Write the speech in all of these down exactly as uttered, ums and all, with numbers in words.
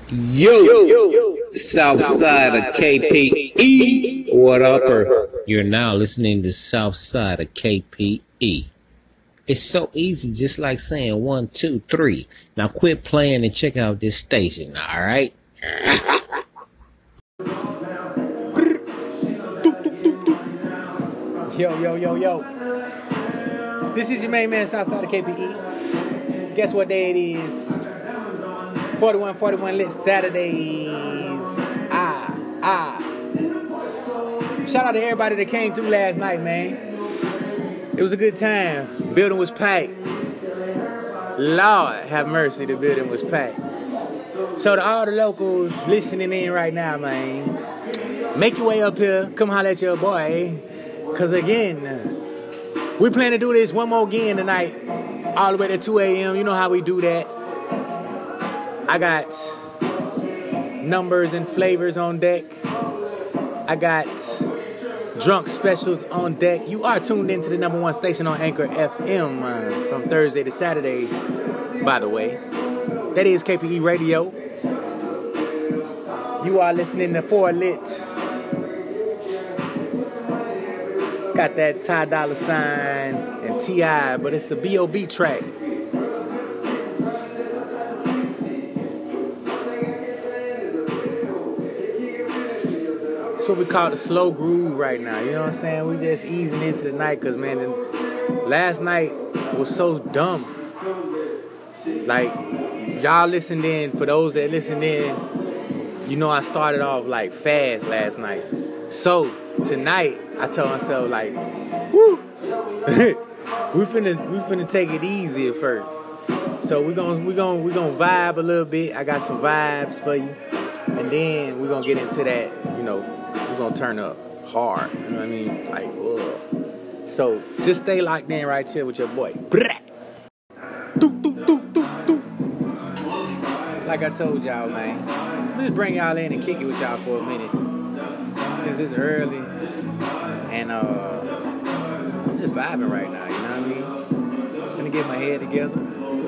Yo, south side of K P E. What up? You're now listening to South Side of K P E. It's so easy, just like saying one, two, three. Now quit playing and check out this station, all right? Yo, yo, yo, yo. This is your main man, Southside of K P E. Guess what day it is? forty-one forty-one Lit Saturdays. Ah, ah. Shout out to everybody that came through last night, man. It was a good time. Building was packed. Lord have mercy, the building was packed. So to all the locals listening in right now, man, make your way up here. Come holler at your boy. Because again, we plan to do this one more again tonight. All the way to two a.m. You know how we do that. I got numbers and flavors on deck. I got drunk specials on deck. You are tuned into the number one station on Anchor F M uh, from Thursday to Saturday, by the way. That is K P E Radio. You are listening to four Lit. It's got that Ty Dolla Sign and T I, but it's a B O B track. What we call the slow groove right now, you know what I'm saying? We just easing into the night, cause man, last night was so dumb. Like, y'all listened in, for those that listened in, you know I started off like fast last night. So tonight I told myself like, whoo, we finna we finna take it easy at first. So we gonna we gonna we gonna vibe a little bit. I got some vibes for you, and then we're gonna get into that, you know. We're gonna turn up hard, you know what I mean? Like, ugh. So just stay locked in right here with your boy. Like I told y'all, man, I'm just bring y'all in and kick it with y'all for a minute. Since it's early, and uh, I'm just vibing right now, you know what I mean? I'm gonna get my head together.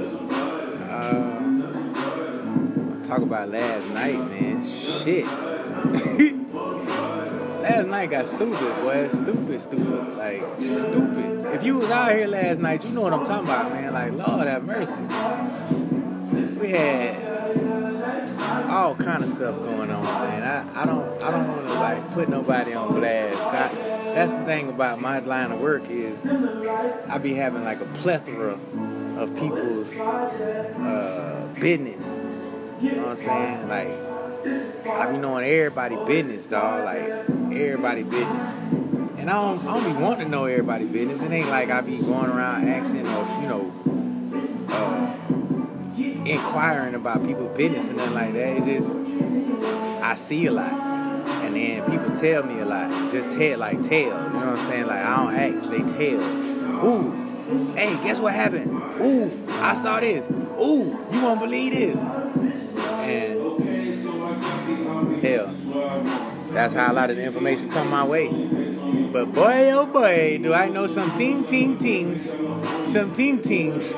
Uh, talk about last night, man. Shit. Last night got stupid, boy. Stupid, stupid. Like, stupid. If you was out here last night, you know what I'm talking about, man. Like, Lord have mercy. We had all kind of stuff going on, man. I, I don't I don't want to, like, put nobody on blast. I, that's the thing about my line of work is I be having, like, a plethora of people's uh, business. You know what I'm saying? Like, I be knowing everybody business, dog. Like, everybody business. And I don't, I don't be wanting to know everybody business. It ain't like I be going around asking or, you know, uh, inquiring about people's business and nothing like that. It's just, I see a lot. And then people tell me a lot. Just tell, like, tell. You know what I'm saying? Like, I don't ask, they tell. Ooh, hey, guess what happened? Ooh, I saw this. Ooh, you won't believe this. And hell, that's how a lot of the information come my way. But boy, oh boy, do I know some ting ting tings, some ting tings.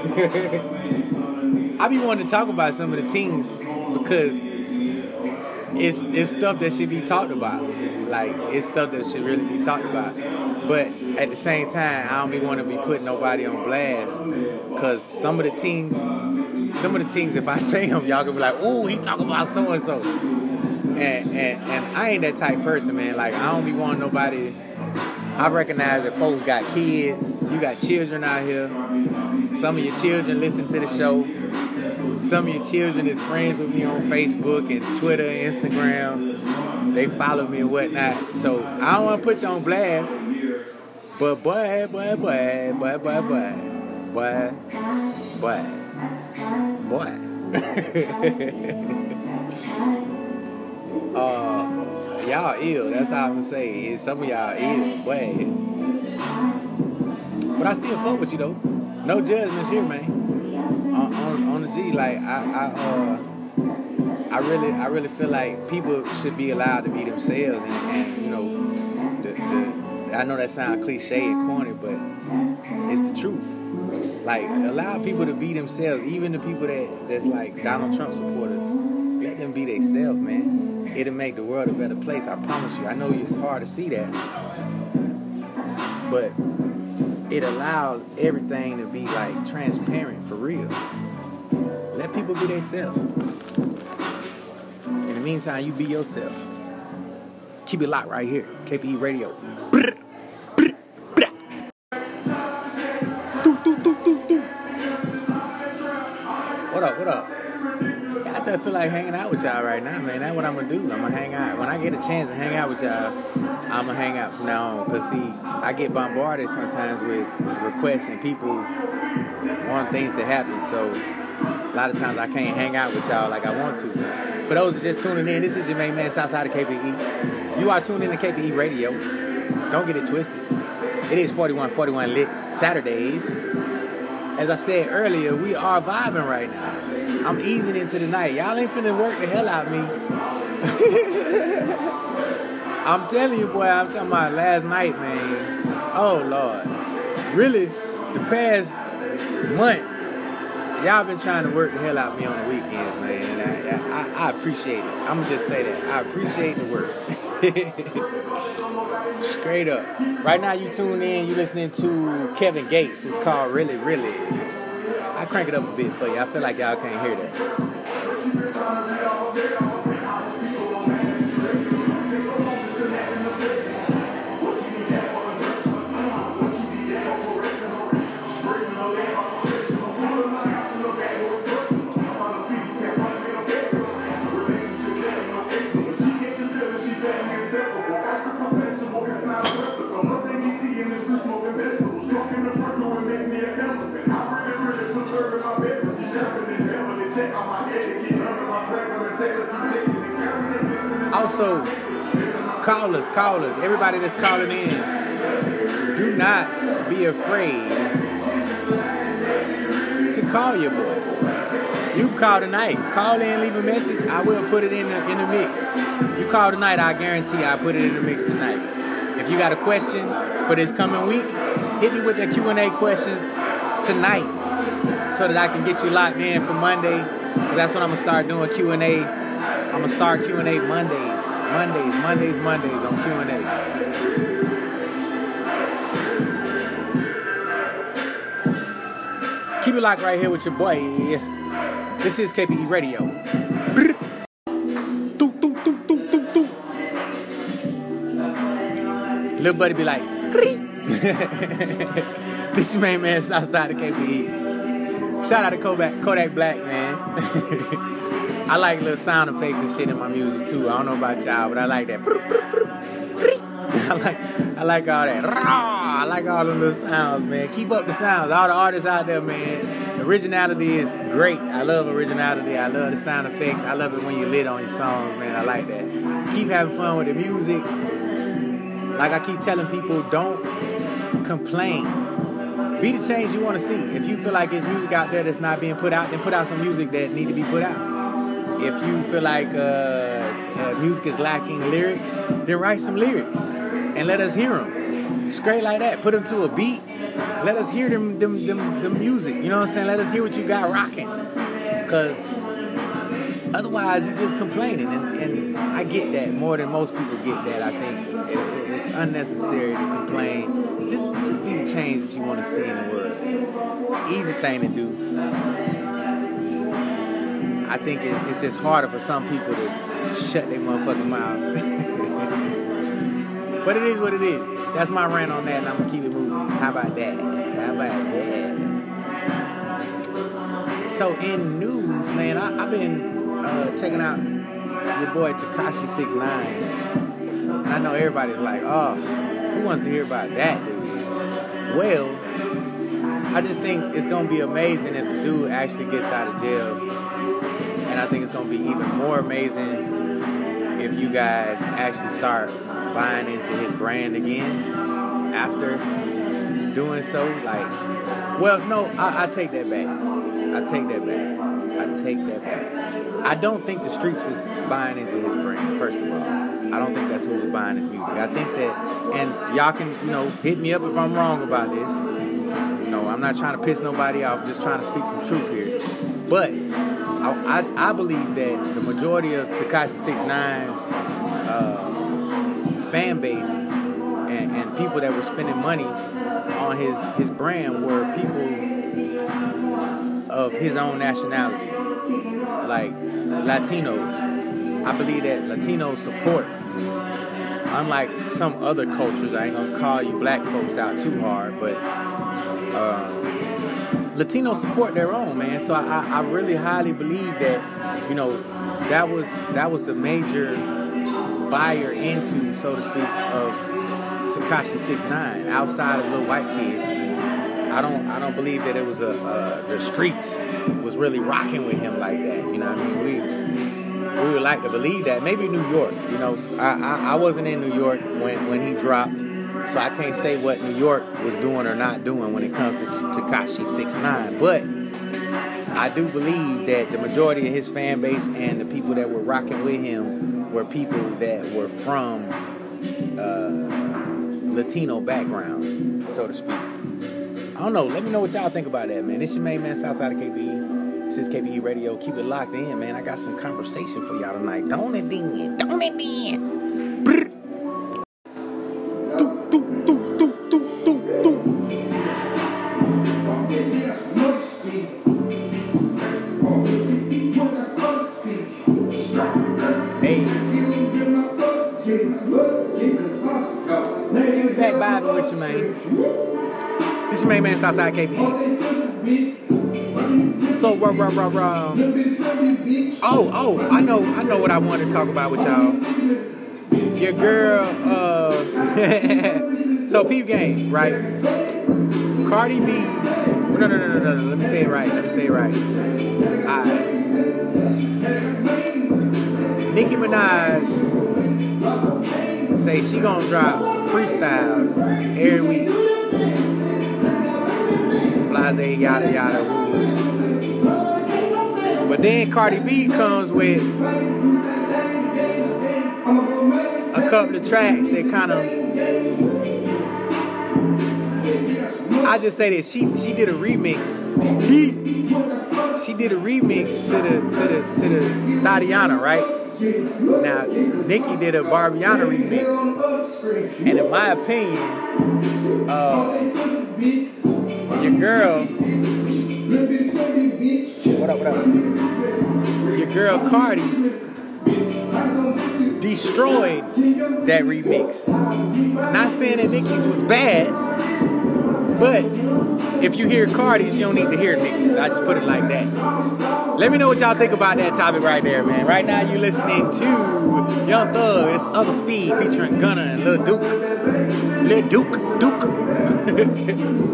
I be wanting to talk about some of the tings because it's it's stuff that should be talked about. Like, it's stuff that should really be talked about. But at the same time, I don't be want to be putting nobody on blast because some of the tings, some of the things, if I say them, y'all gonna be like, ooh, he talking about so and so. And, and and I ain't that type person, man. Like, I don't be wanting nobody. I recognize that folks got kids. You got children out here. Some of your children listen to the show. Some of your children is friends with me on Facebook and Twitter and Instagram. They follow me and whatnot. So I don't want to put you on blast. But boy, boy, boy, boy, boy, boy, boy, boy, boy. uh, y'all ill. That's how I'm gonna say it. Some of y'all ill, boy. But I still fuck with you though. No judgments here, man. On, on, on the G, like I, I, uh, I really, I really feel like people should be allowed to be themselves, and, and you know, the, the, I know that sounds cliche and corny, but it's the truth. Like, allow people to be themselves, even the people that that's like Donald Trump supporters. Let them can be themselves, man, it'll make the world a better place. I promise you. I know it's hard to see that, but it allows everything to be like transparent for real. Let people be themselves. In the meantime, you be yourself. Keep it locked right here, K P E Radio. What up, what up? Yeah, I just feel like hanging out with y'all right now, man. That's what I'm going to do. I'm going to hang out. When I get a chance to hang out with y'all, I'm going to hang out from now on. Because, see, I get bombarded sometimes with requests and people want things to happen. So, a lot of times I can't hang out with y'all like I want to. For those who are just tuning in, this is your main man, Southside of K P E. You are tuned in to K P E Radio. Don't get it twisted. It is forty-one forty-one Lit Saturdays. As I said earlier, we are vibing right now. I'm easing into the night. Y'all ain't finna work the hell out of me. I'm telling you, boy, I'm talking about last night, man. Oh, Lord. Really, the past month, y'all been trying to work the hell out of me on the weekends, man. And I, I, I appreciate it. I'm going to just say that. I appreciate the work. Straight up. Right now you tune in, you listening to Kevin Gates. It's called Really, Really. I crank it up a bit for you. I feel like y'all can't hear that. Also, callers, callers, everybody that's calling in, do not be afraid to call your boy. You call tonight. Call in, leave a message. I will put it in the, in the mix. You call tonight, I guarantee I put it in the mix tonight. If you got a question for this coming week, hit me with the Q and A questions tonight so that I can get you locked in for Monday, because that's when I'm going to start doing Q and A. I'm going to start Q and A Mondays. Mondays, Mondays, Mondays on Q and A. Keep it locked right here with your boy. This is K P E Radio. Little buddy be like, this your main man, Southside of K P E. Shout out to Kodak, Kodak Black, man. I like little sound effects and shit in my music too. I don't know about y'all, but I like that. I like, I like all that. I like all the little sounds, man. Keep up the sounds. All the artists out there, man. Originality is great. I love originality. I love the sound effects. I love it when you lit on your songs, man. I like that. Keep having fun with the music. Like I keep telling people, don't complain. Be the change you want to see. If you feel like there's music out there that's not being put out, then put out some music that need to be put out. If you feel like uh, uh, music is lacking lyrics, then write some lyrics and let us hear them. Straight like that. Put them to a beat. Let us hear them, them, them, them music. You know what I'm saying? Let us hear what you got rocking. Because otherwise, you're just complaining. And, and I get that more than most people get that. I think it, it's unnecessary to complain. Just, just be the change that you want to see in the world. Easy thing to do. I think it, it's just harder for some people to shut their motherfucking mouth. But it is what it is. That's my rant on that, and I'm going to keep it moving. How about that? How about that? So in news, man, I, I've been uh, checking out your boy Tekashi six nine. And I know everybody's like, oh, who wants to hear about that dude? Well, I just think it's going to be amazing if the dude actually gets out of jail. And I think it's going to be even more amazing if you guys actually start buying into his brand again after doing so. Like, well, no, I, I take that back. I take that back. I take that back. I don't think the streets was buying into his brand, first of all. I don't think that's who was buying his music. I think that, and y'all can, you know, hit me up if I'm wrong about this. You know, I'm not trying to piss nobody off, I'm just trying to speak some truth here. But I, I, I believe that the majority of Tekashi six nine's uh, fan base and, and people that were spending money on his, his brand were people of his own nationality, like Latinos. I believe that Latinos support, unlike some other cultures. I ain't gonna call you black folks out too hard, but uh, Latinos support their own, man. So I, I really highly believe that, you know, that was that was the major buyer into, so to speak, of Tekashi six nine. Outside of little white kids, I don't I don't believe that it was a uh, the streets was really rocking with him like that. You know what I mean? We we would like to believe that. Maybe New York. You know, I I, I wasn't in New York when, when he dropped, so I can't say what New York was doing or not doing when it comes to Tekashi six nine. But I do believe that the majority of his fan base and the people that were rocking with him were people that were from uh, Latino backgrounds, so to speak. I don't know. Let me know what y'all think about that, man. This your main man, Southside of K P E. This is K P E Radio. Keep it locked in, man. I got some conversation for y'all tonight. Don't it then? Don't it then? Brr. Do, do, do, do, do, do, do. Hey. Back vibing with you, man. This your main man, Southside K P E. So, rah, rah, rah, rah. Oh, oh, I know, I know what I want to talk about with y'all. Your girl, uh, so peep game, right? Cardi B, no, no, no, no, no, no, let me say it right, let me say it right. All right. Nicki Minaj say she gonna drop freestyles every week. Blase, yada, yada, woo. But then Cardi B comes with a couple of tracks that kind of, I just say that she she did a remix. She did a remix to the to the to the Tatiana, right? Now Nicki did a Barbiana remix, and in my opinion, uh, your girl. What up, what up? Your girl Cardi destroyed that remix. Not saying that Nicki's was bad, but if you hear Cardi's, you don't need to hear Nicki's. I just put it like that. Let me know what y'all think about that topic right there, man. Right now you listening to Young Thug, it's Other Speed featuring Gunna and Lil Duke. Lil Duke, Duke.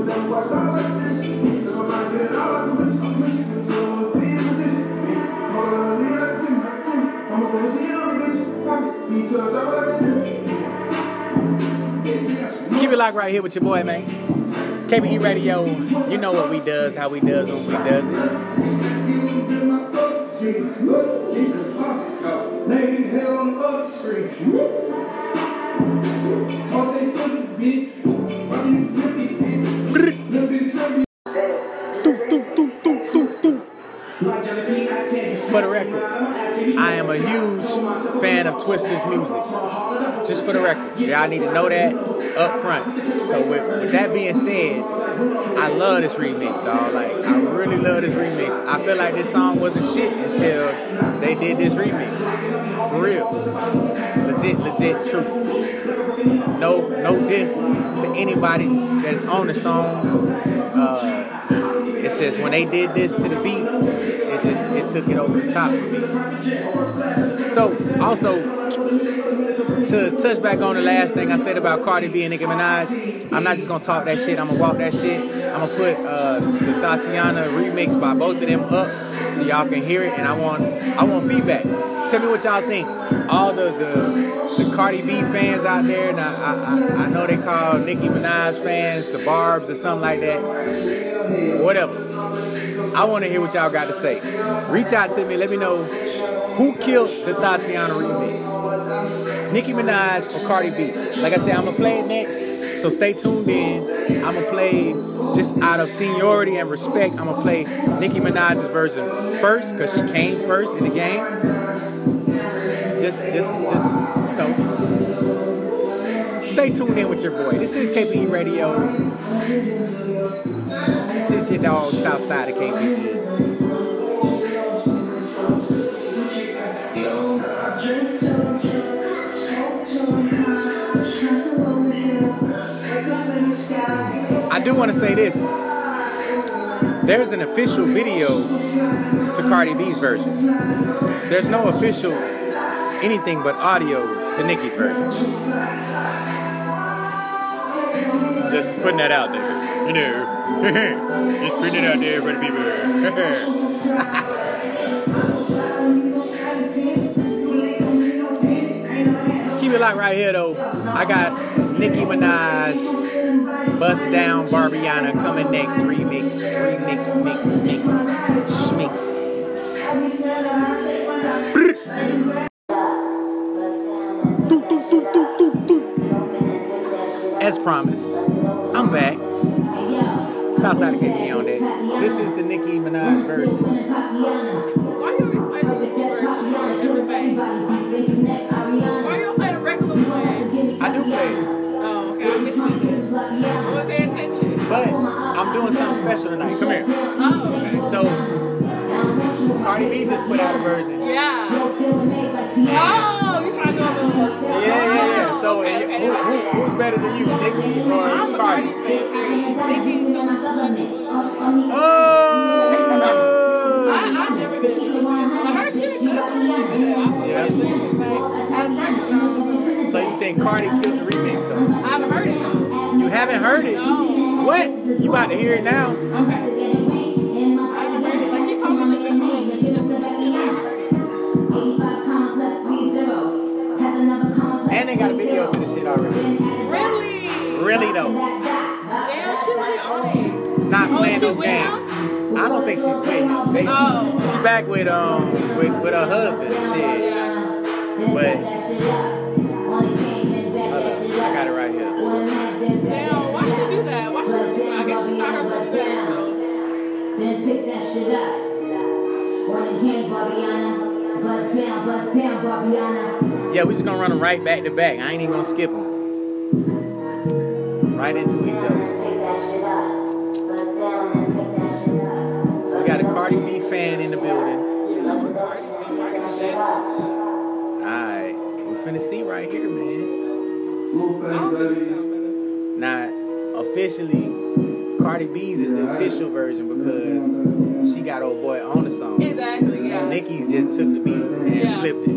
Keep it locked right here with your boy, man. K P E Radio, you know what we does, how we does when we does it. For the record, I am a huge fan of Twista's music. Just for the record. Y'all need to know that up front. So with, with that being said, I love this remix, dog. Like, I really love this remix. I feel like this song wasn't shit until they did this remix. For real. Legit, legit truth. No, no diss to anybody that's on the song. Uh, it's just when they did this to the beat, it just it took it over the top for me. So also, to touch back on the last thing I said about Cardi B and Nicki Minaj, I'm not just gonna talk that shit. I'm gonna walk that shit. I'm gonna put uh, the Tatiana remix by both of them up so y'all can hear it. And I want I want feedback. Tell me what y'all think. All the the, the Cardi B fans out there, and I, I I know they call Nicki Minaj fans the Barbs or something like that. Whatever. I want to hear what y'all got to say. Reach out to me. Let me know who killed the Tatiana remix. Nicki Minaj or Cardi B. Like I said, I'm going to play it next. So stay tuned in. I'm going to play, just out of seniority and respect, I'm going to play Nicki Minaj's version first, because she came first in the game. Just, just, just, you know. Stay tuned in with your boy. This is K P E Radio. This is your dog, Southside of K P E. I do want to say this. There's an official video to Cardi B's version. There's no official anything but audio to Nicki's version. Just putting that out there. You know. Just putting it out there for the people. Keep it locked right here though. I got Nicki Minaj, Bust Down Barbiana coming next. Remix, remix, mix, mix, schmix. Doop, doop, doop, doop, doop, doop. As promised, I'm back. Southside of K P E on that. This is the Nicki Minaj version. Why you always play the Nicki version for everything? Why you don't play the regular one? I do play it. Oh, okay, I missed it. I won't pay attention. But I'm doing something special tonight. Come here. Oh, okay. So, Cardi B just put out a version. Yeah. Oh, you trying to do a little. Yeah, yeah, yeah. So, okay, who, okay, who, who's better than you, Nicki or I'm a Cardi? Cardi fan. Nicki's so much. Oh! I, I never did. But her shit is good. Her shit is good. I feel Yeah. like it's just like, that's nice. So you think Cardi killed the remix though? I haven't heard it though. You haven't heard it? No. What? You about to hear it now? Okay. I haven't heard it. Like she told me to look this song, but she just the best thing I haven't heard it. And they got a video to the shit already. Really? Really though? Damn, she really on it. Not Oh, playing is she no with games. him? I don't think she's with him. They, she, Oh. she back with um with, with her husband. Shit. Yeah. But hold up, I got it right here. Damn, why should she do that? Why should she do that? I guess she got her husband there, so. Then pick that shit up. One again, Barbiana. Bust down, bust down, Barbiana. Yeah, we just gonna run them right back to back. I ain't even gonna skip them. Right into each other. Pick that shit up. Bust down and pick that shit up. So we got a Cardi B fan in the building. Alright, we finna see right here, man. Now, officially, Cardi B's is the official version because she got old boy on the song. Exactly, yeah. Nicki's just took the beat and Yeah. flipped it.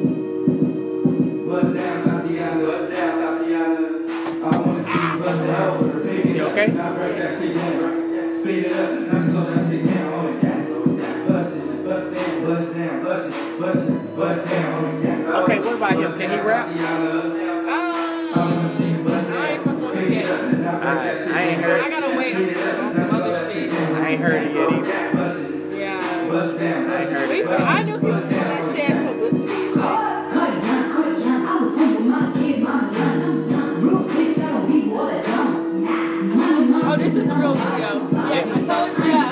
You okay? Speed it up, now slow that shit down on the gas. Bust it, bust down, bust down, bust it, bust it, bust down on the gas. Okay, what about him? Can he rap? Um, I ain't fucking with him yet. Alright, I ain't heard I gotta wait on some, on some other shit. I ain't heard it yet either. Yeah. I ain't heard We, it. I knew he was doing that shit as publicity. Like, Cardigan, Cardigan, I was home with my kid, Mama Yana. Real bitch, I don't be all that drama. oh, this is the real video. Yeah, I told you. Yeah.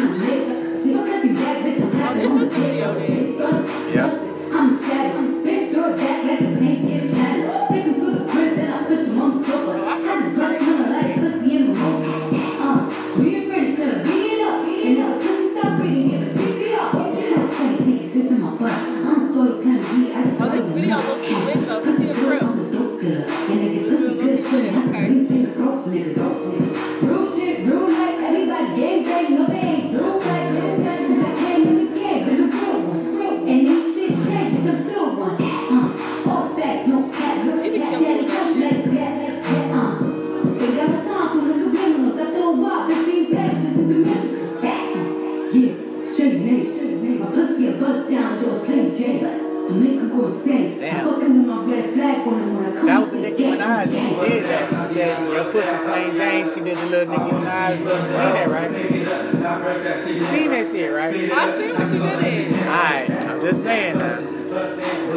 Oh, this is the video then. Yeah. I'm savage. Bitch, throw it back like a tank, get a challenge. Take him to the crib, then I push him on the sofa. I had this brush on the light, pussy in the mouth. Uh, we ain't finished, till I beat it up. And now the pussy stop breathing, give it speak it up. You know, funny niggas sit in my butt. I'm so kind of beat, I just Oh, this video looks lit though. Cause he a crip. I'm a dope dealer. And nigga, pussy good shit. I'm Okay. in the broke nigga, dope nigga. Real shit, real life, everybody gang bang, no they ain't through. Like, it's just since I came in the game, been a real one. And this shit changed, I'm still one. Uh, all facts, no cap, look He be at killing daddy, with that come shit. like that, like that, uh. They got a song from the subliminals, after a while, fifteen packs, this is a myth. Facts, yeah, straight name, my pussy a bust down, yours plain Jane. I make her go insane. I Damn. fucking with my red flag on them when I come That was to the Nicki gang. Minaj when she did that. She said, your pussy plain Jane. She did the little Nicki Minaj look. You seen that, right? You seen that shit, right? I see what she did it. Alright, I'm just saying now. Damn,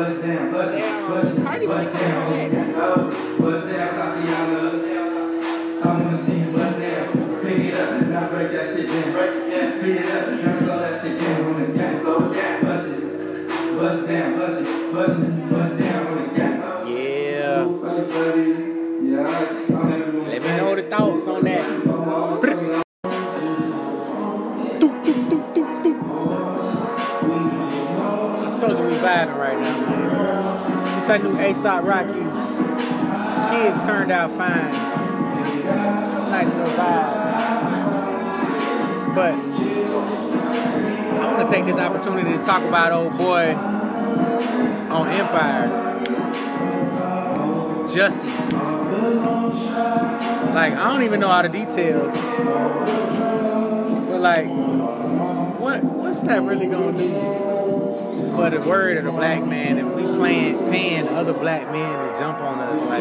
Cardi really coming for next. speed it up. Now slow that shit down on the gas. Slow it down, bust it. Bust down, bust it, bust it, bust down on the gas. Yeah. Yeah, Let me know the thoughts on that. I told you we vibing right now, man. This that new A$AP Rocky. Kids turned out fine. It's a nice little vibe. But I want to take this opportunity to talk about old boy on Empire, Jussie. Like, I don't even know all the details, but like, what what's that really gonna do for the word of the black man if we playing paying other black men to jump on us? Like,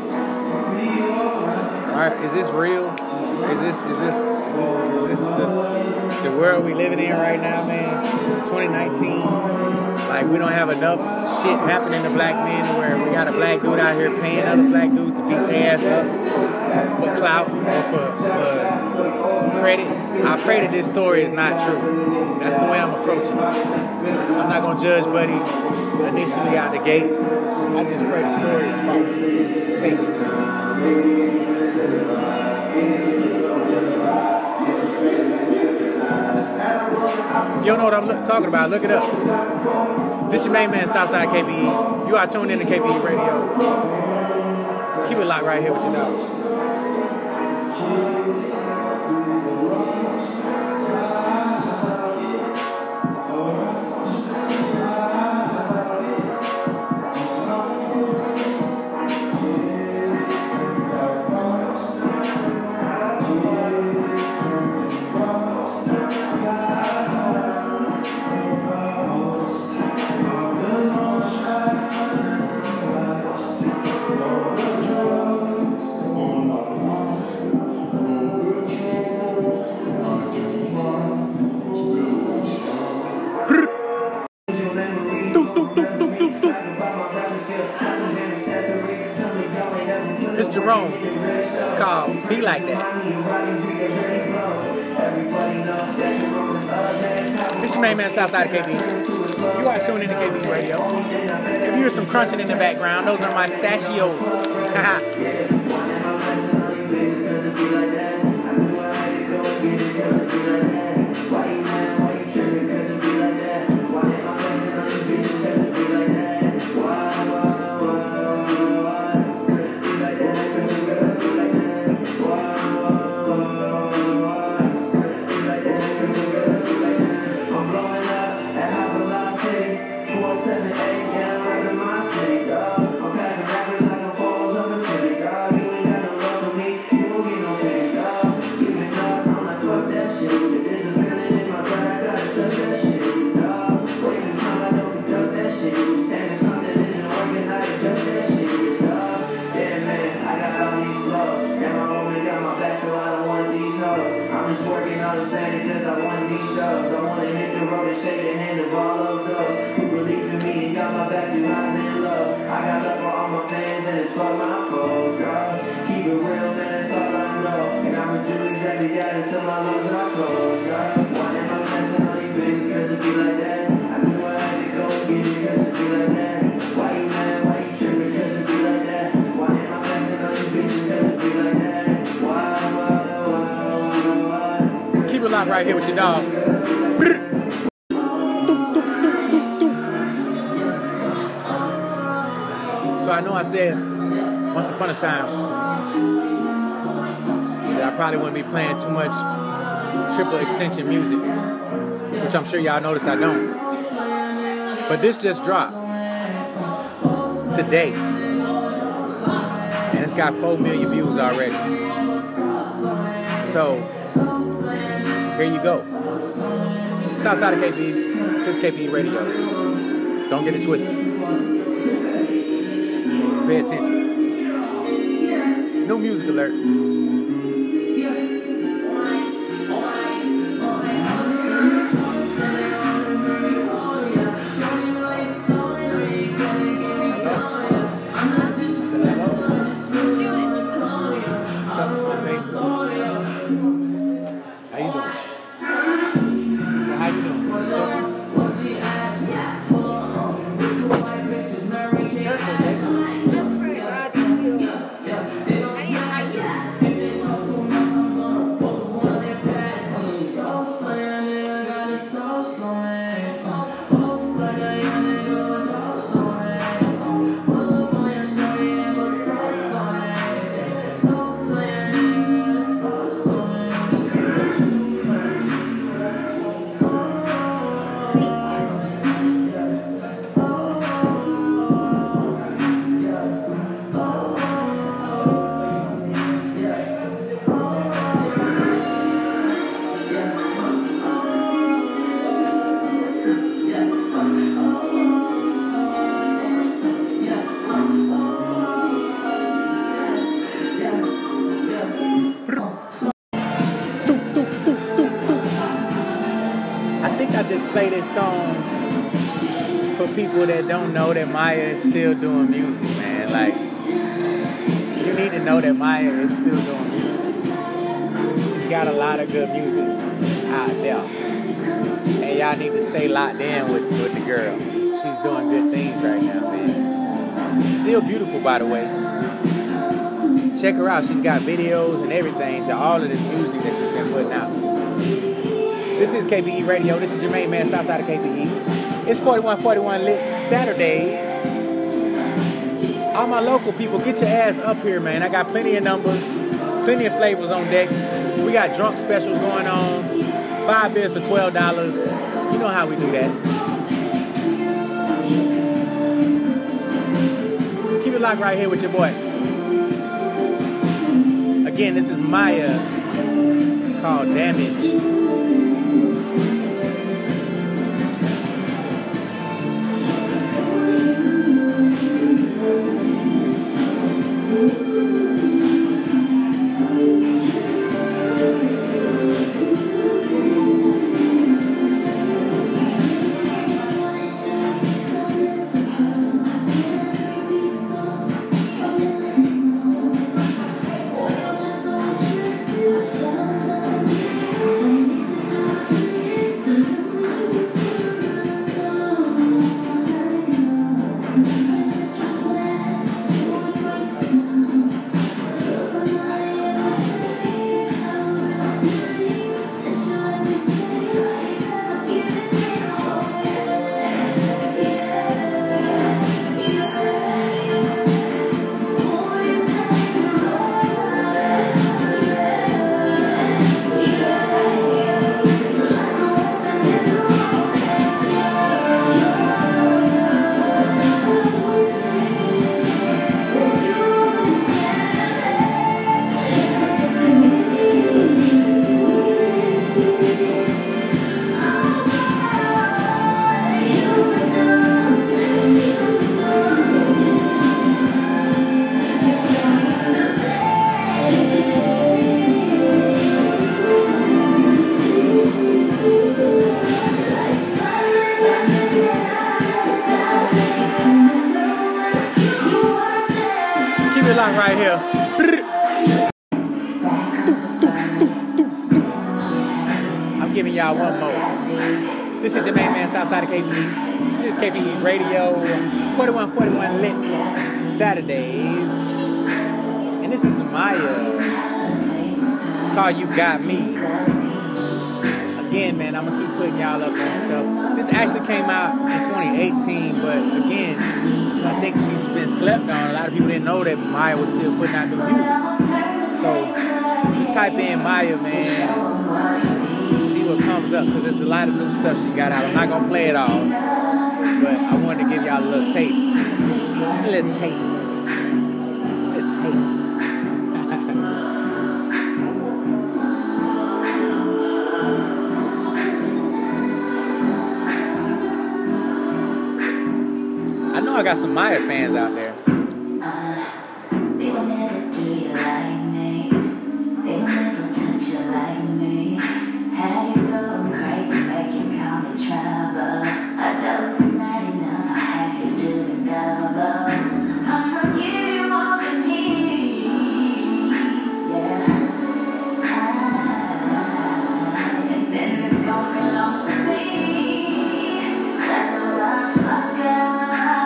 all right, is this real? Is this is this is this the the world we living in right now, man? twenty nineteen. Like, we don't have enough shit happening to black men where we got a black dude out here paying other black dudes to beat their ass up for clout or for, for credit. I pray that this story is not true. That's the way I'm approaching it. I'm not gonna judge Buddy initially out the gate. I just pray the story is false. Thank you. You don't know what I'm look, talking about, look it up. This your main man, Southside K P E. You are tuned in to K P E Radio. Keep it locked right here with your dog. It's Jerome. It's called Be Like That. This is your main man, Southside K P E. You are tuned into K P E Radio. If you hear some crunching in the background, those are my stachios. Keep it locked right here with your dog. So I know I said once upon a time that I probably wouldn't be playing too much triple extension music, which I'm sure y'all notice I don't. But this just dropped today, and it's got four million views already. So here you go. Southside of K P E, this is K P E Radio. Don't get it twisted. Pay attention. New music alert. How you doing? play this song for people that don't know that Maya is still doing music, man. Like, you need to know that Maya is still doing music. She's got a lot of good music out there. And y'all need to stay locked in with, with the girl. She's doing good things right now, man. Still beautiful, by the way. Check her out. She's got videos and everything to all of this music that she's been putting out. This is K P E Radio. This is your main man, Southside of K P E. It's forty-one forty-one Lit Saturdays. All my local people, get your ass up here, man. I got plenty of numbers, plenty of flavors on deck. We got drunk specials going on. Five beers for twelve dollars. You know how we do that. Keep it locked right here with your boy. Again, this is Maya. It's called Damage. Right here. I'm giving y'all one more. This is your main man, Southside of K P E. This is K P E Radio, forty-one forty-one Lit Saturdays. And this is Maya. It's called You Got Me. Again, man, I'm gonna keep putting y'all up on stuff. This actually came out in twenty eighteen, but again, I think she's been slept on. A lot of people didn't know that Maya was still putting out the music. So just type in Maya, man, see what comes up, because there's a lot of new stuff she got out. I'm not gonna play it all, but I wanted to give y'all a little taste. Just a little taste. A little taste. I know I got some Maya fans out there. They will never do you like me. They will never touch you like me. Have you going crazy, make you come in trouble. A dose is not enough, I have you doing doubles. I'm gonna give you all you need. Yeah. Ah, and then it's gonna belong to me. That motherfucker.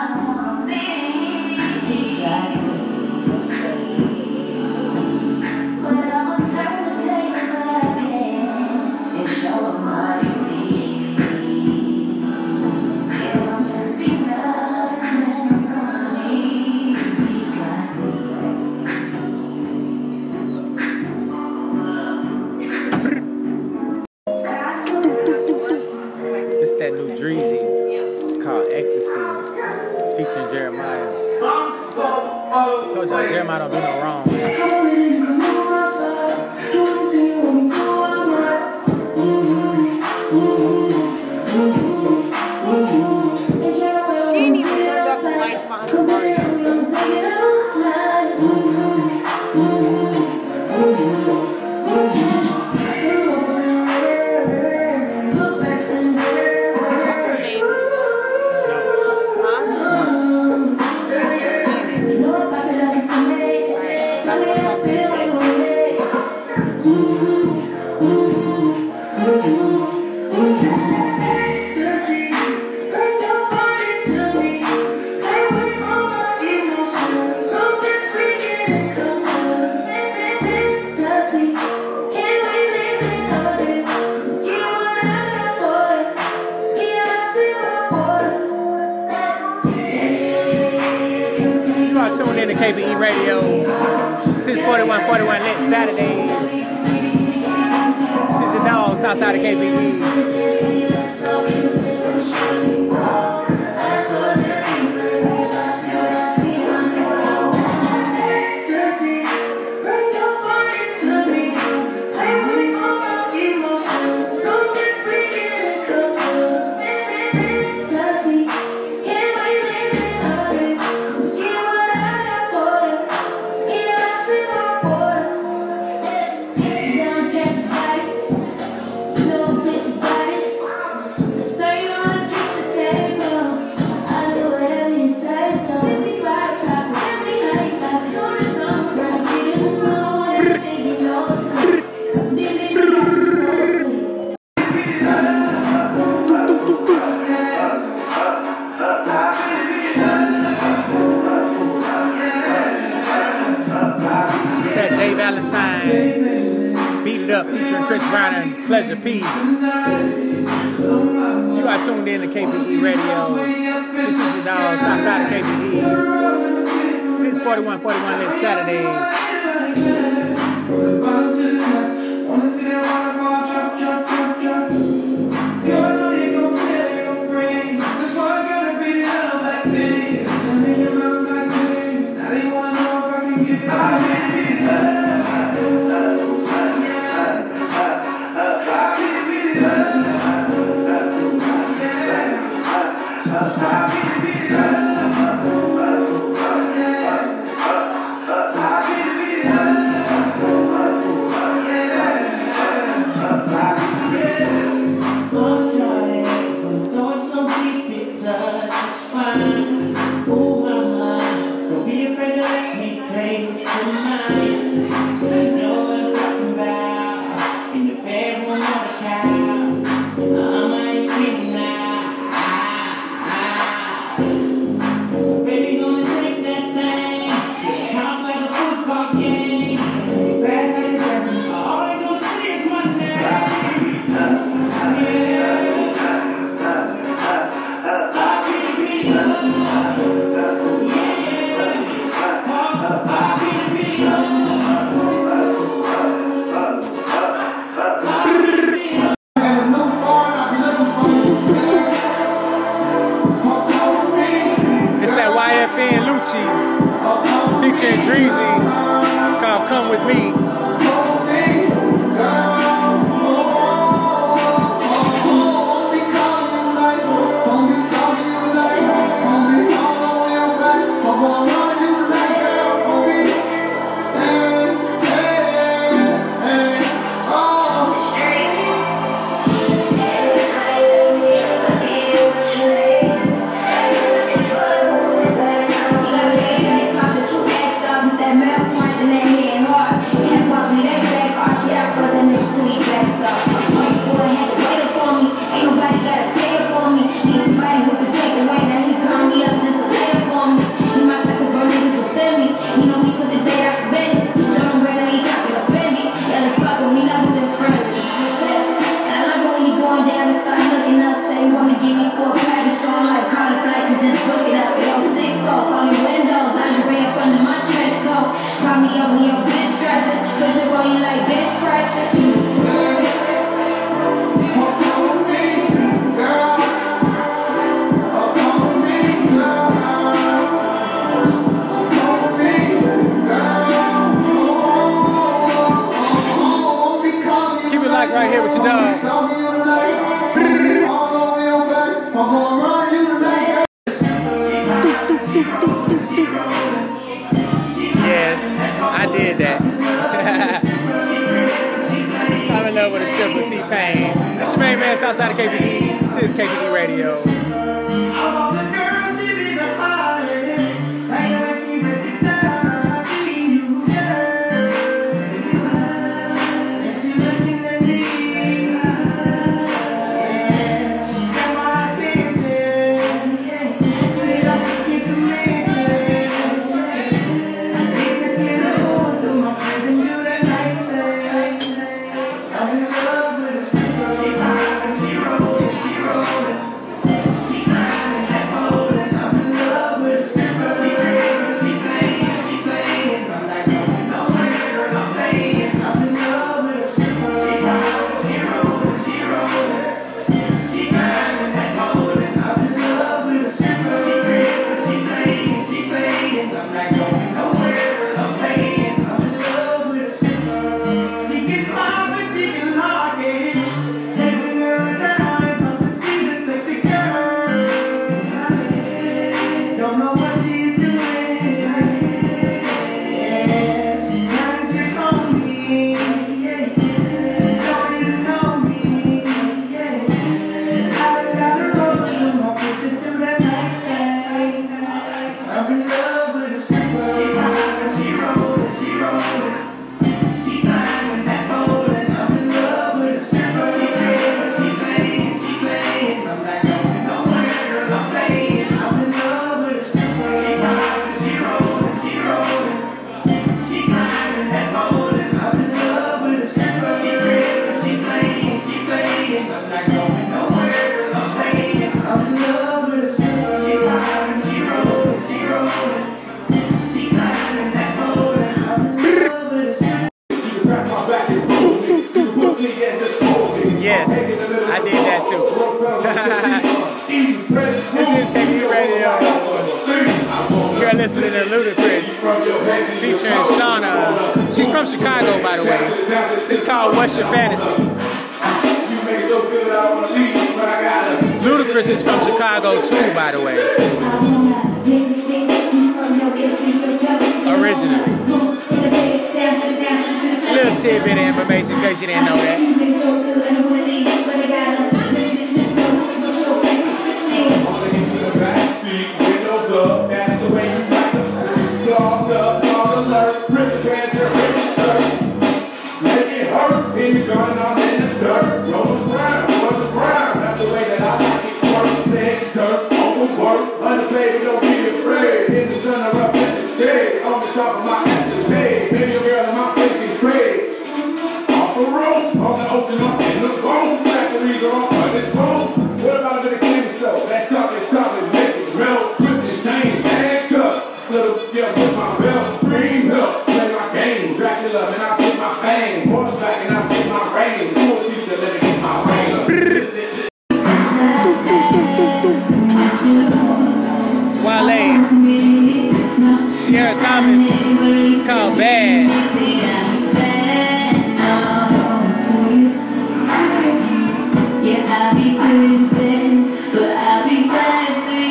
That new Dreezy. It's called Ecstasy. It's featuring Jeremiah. I told y'all, Jeremiah don't do no wrong. She didn't even turn up the lights behind the tuned in to K P E Radio, six forty-one forty-one lit Saturdays. This is your dog, Southside of K P E. Featuring Chris Brown and Pleasure P. You are tuned in to K P E Radio. This is the dog, Southside of K P E. This is forty-one forty-one lit Saturdays. Featuring Dreezy. It's called Come With Me. Right here with your dog. Yes, I did that. I'm in love with a strip of T-Pain. It's your main man, Southside of K P E. This is K P E Radio. I'm in love with a stripper. She rockin', she rollin', she rollin'. She climbing that pole and I'm in love with a stripper. She trippin', she playin', she playin'. I'm not going nowhere, girl, I'm playing. I'm in love with a stripper. She rockin', she rollin', she rollin'. She climbing that pole and I'm in love with a stripper. She trippin', she playin', she playin'. I'm not going nowhere, girl, I'm playing. I'm in love with a stripper. She rockin', she rollin', she rollin'. She climbing that pole and I'm in love with a stripper. Yes, I did that too. This is K P Radio. You're listening to Ludacris featuring Shauna. She's from Chicago, by the way. It's called What's Your Fantasy? Ludacris is from Chicago too, by the way. Originally. Little tidbit of information in case you didn't know that. That's the way you like it. Clogged up, clogged alert, rip the pants, rip the shirt. Make it hurt, in the gun, I'm in the dirt. Roll the ground, roll the ground. That's the way that I like it. Squirt, leg, dirt, overwork. Underpaid, don't be afraid. In the sun, or up in the shade. On the top of my escapade. Baby, a girl in my faking trade. Off the road, on the ocean, up in the bone. Factories are on this phone. What about a bit of clean stuff? That chocolate, chocolate, make it real. Little, yeah, with my belt, scream help, play my game, Dracula, and I get my fame, horseback, and I get my rain, cool future, let me get my rain. Wale, Sierra Thomas, it's called Bad. Yeah, I'll be creeping, but I'll be glad to you.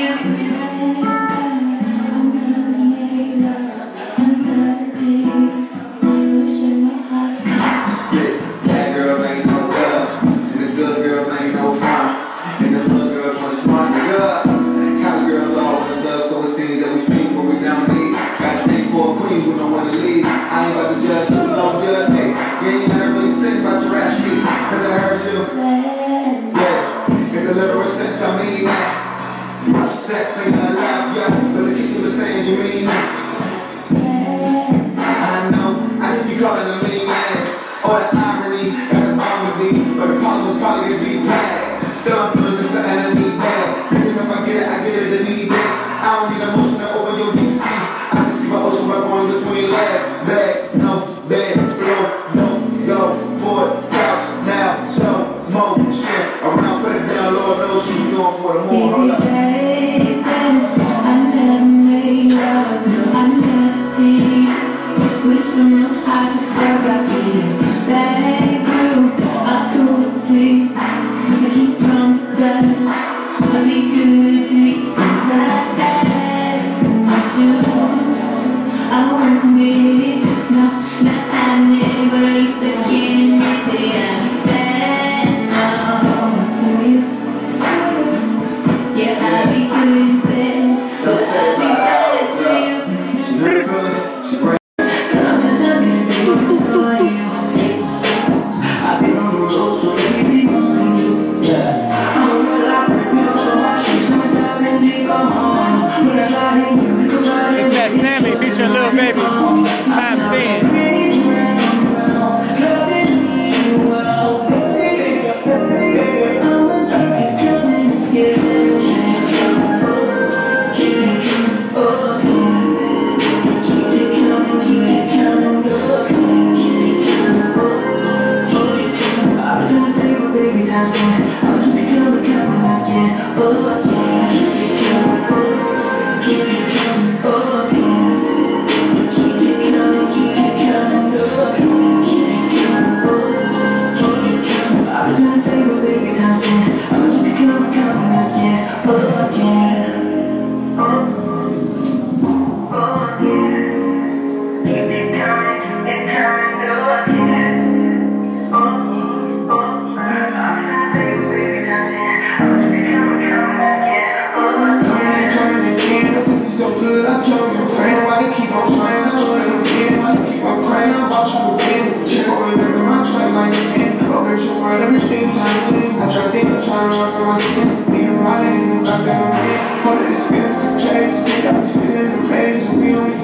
Bad girls ain't no good, and the good girls ain't no fun, and the good girls want smart nigga. Kind of girls all in love, so it seems that we speak what we don't need. Got a thing for a queen who don't want to lead. I ain't about to judge you, don't judge me. You ain't never really sick about your rap sheet, cause I heard you. Yeah, in the literal sense, I mean that. My sex ain't alive, yeah, but the kiss you were saying you mean that. I know, I just be calling them mean ass. All the irony, got a bomb with me, but the problem was probably to be past. Still I'm feeling this and I need that. Thinking if I get it, I get it, I need this. I don't need emotion to open your deep sea. I can see my ocean right on between lab, back, no, bed, flow, no, go, forward, couch, now, slow, mo, shit. Around, put it down, Lord knows she's going for the more. Hold up. I never made love, I never did. Wishing my heart to still got me back through. I couldn't see, I keep promising that I'll be good to you. Cause I had my shoes, I won't need it. No, not happening, but at least I can't admit that I'm bad to you. Yeah, I'll be good then, but I'll be bad to you. She never feels, she breaks. I'm just a baby, so are you. I've been on the road, so many people like you. Yeah. I'm a real life freak, we all watch you. So I'm diving deep, I'm on. When I slide in you, you come right in. It's that Sammy featuring Lil Baby. Time ten. Keep it coming, oh, keep it coming.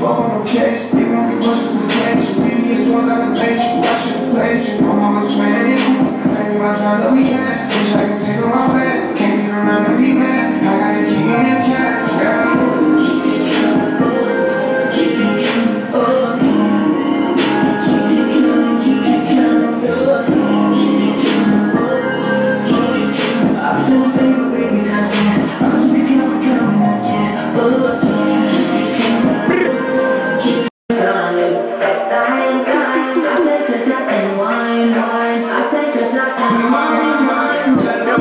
fuck on no cash. They won't be much for the cash. You see me as ones I can pay you. I should have played you. I'm always playing it cool. Thinking about times that we had. Wish I could take on my back. Can't see around and be mad. I got to keep on in cash. Yeah. Keep it coming. Keep it coming. Oh, keep it coming. Keep it coming. Oh, keep it coming. Keep it coming. I'm doing a favor, baby. Time to I'll keep it coming, coming again. Oh, keep it coming. Keep it coming. Take time, time. I take a shot and wine, wine. I take a shot and wine, wine.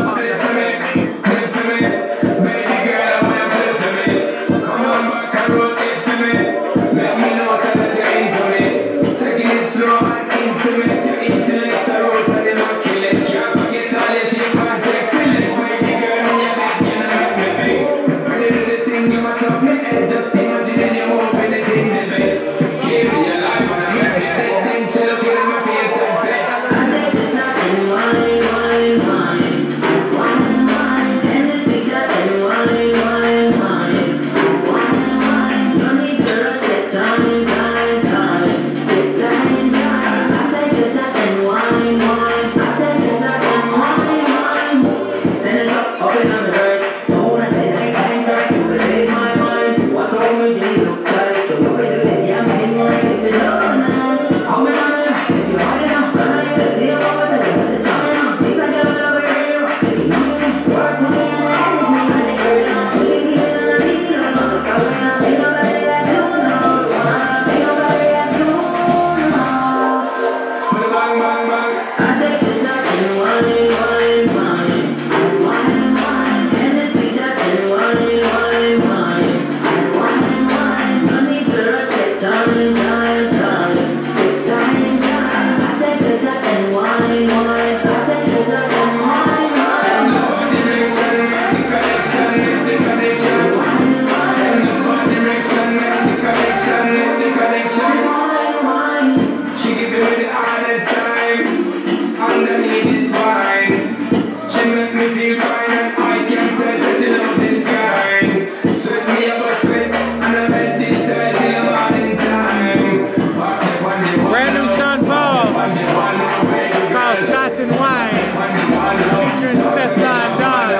Baby girl, I want you to me. Come on back and rotate to me. Let me know what you're into me. Taking it slow and intimate. Your intellect's a road and you're not killing. Can't forget all your shit and sex. Baby girl, when you're back, you're not me, babe. Ready to the thing, you must have me head. Just imagine and you're moving the thing, babe. Give me your life and I'm ready to say, then chill up in my face and say, I take a shot and wine, wine, wine. Wine, wine. And if we shot and wine, wine, wine. Wine, wine. No need to rush it, time, time, time. Take time, time. I take a shot and wine, wine. I take a shot and wine, wine. Send it up, open on the bird. Soon as the night time starts, you forget my mind. What told me to look like? So if I do it, yeah, I'm feeling like if you don't know. Call me on it, if you want it now. Don't know you to see your boys, I think it's coming on. It's like I'm over here. If you know me, words for me and I is me. I think you're not feeling me, and I need you. Look out, and I think nobody that you know. I think nobody that you know. Bang, bang, bang. I take a shot and wine, wine, wine. Wine, wine. And if we shot and wine, wine, wine. Wine, wine. No need to rush it, time, time, time. Take time, time. I take a shot and wine, wine. I take a shot and wine, wine. Send up for direction, make the connection, make the connection. Wine, wine. Send up for direction, make the connection, make the connection. Wine, wine. She give me the hardest time. Underneath this wine. She make me feel fine and I can't tell that she love this kind. Sweat me up a sweat and I bet this time till morning time. Brand new Sean Paul. It's called Shots and Wine. Featuring Stefan Don.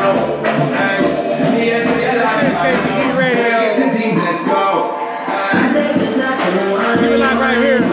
This is K P E Radio. Let's go. Keep it locked right here.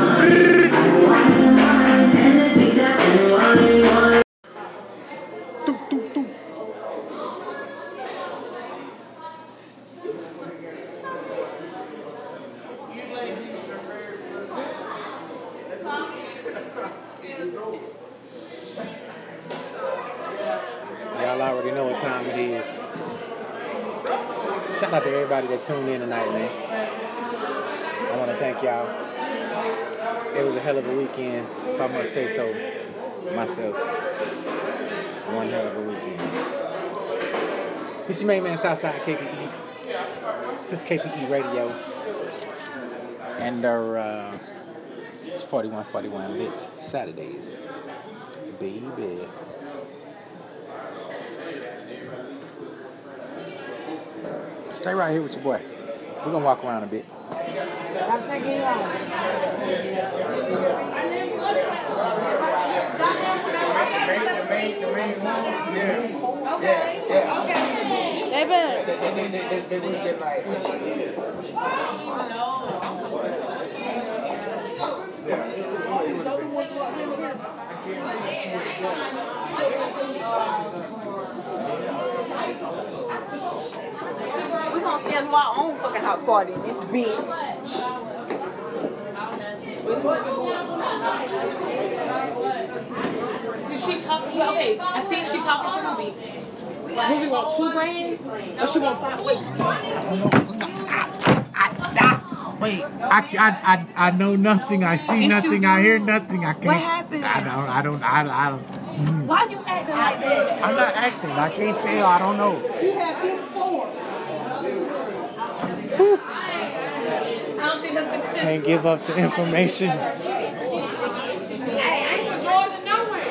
Y'all already know what time it is. Shout out to everybody that tuned in tonight, man. I want to thank y'all. It was a hell of a weekend, if I must say so myself. One hell of a weekend. This your main man, Southside K P E. This is K P E Radio. And our, uh, this is forty-one forty-one Lit Saturdays. Baby. Stay right here with your boy. We're gonna walk around a bit. I'm taking you out. The main, the main one? Yeah. Okay. Yeah, yeah. Okay. They better. They, they, they, they, they really get like... We're gonna schedule our own fucking house party in this bitch. Is she talking? Okay, I see she talking to Ruby. Ruby want two grand, or she want five? Wait. Wait, I, I, I, I know nothing. I see nothing. I hear nothing. I can't. What happened? I don't. I don't. I, I don't. Mm. Why you acting like that? I'm not acting. I can't tell. I don't know. You have been before. I don't think that's the Can't give up the information. Hey, I ain't from Georgia nowhere.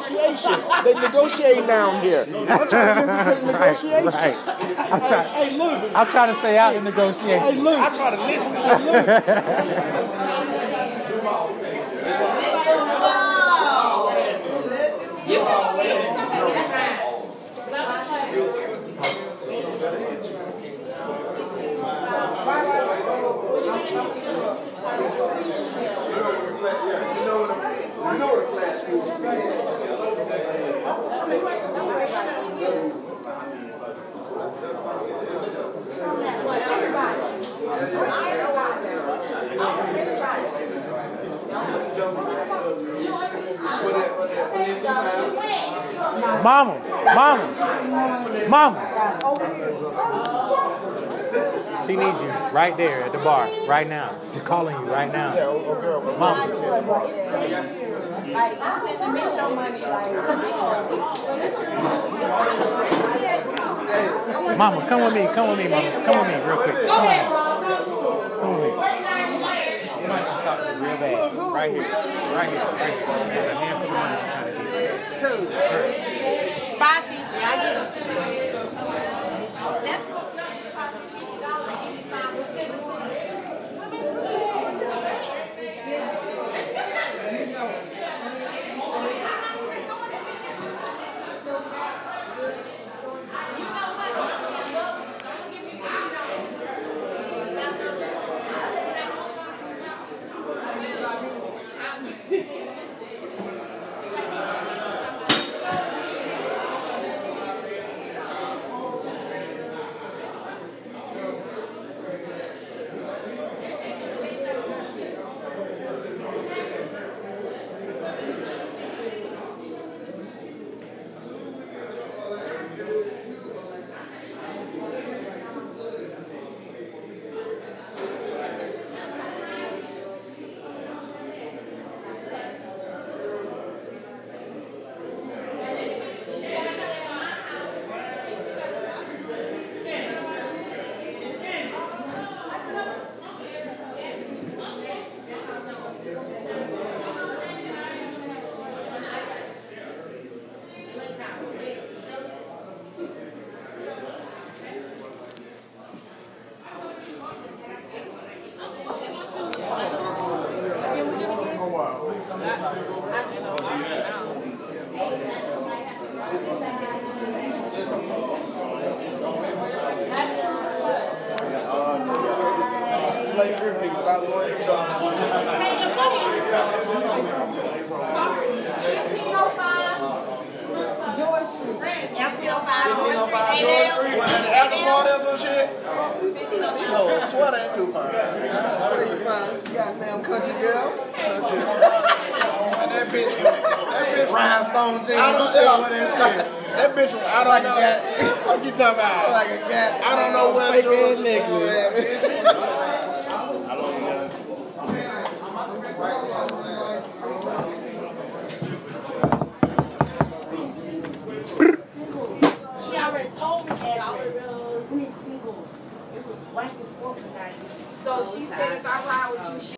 negotiation. They negotiating down here. I'm trying to listen to the negotiation. Right. I'm trying. Hey, Luke. I'm trying to stay out in negotiation. Hey, Luke. I try to listen. Mama, mama, mama. She needs you right there at the bar, right now. She's calling you right now. Mama. Mama, come with me, come with me, mama. Come with me real quick. Come with me. Come with me. Somebody can talk to you real bad. Right here. Right here. Right here. She got a handful of money she's trying to get. Her. Five feet. Yeah, I get it. Goddamn country girl. And that bitch, that bitch, rhinestone jeans. I don't know what that shit. That bitch, I don't like know. What you talking about? Like a cat. I don't know what to do. Necklace.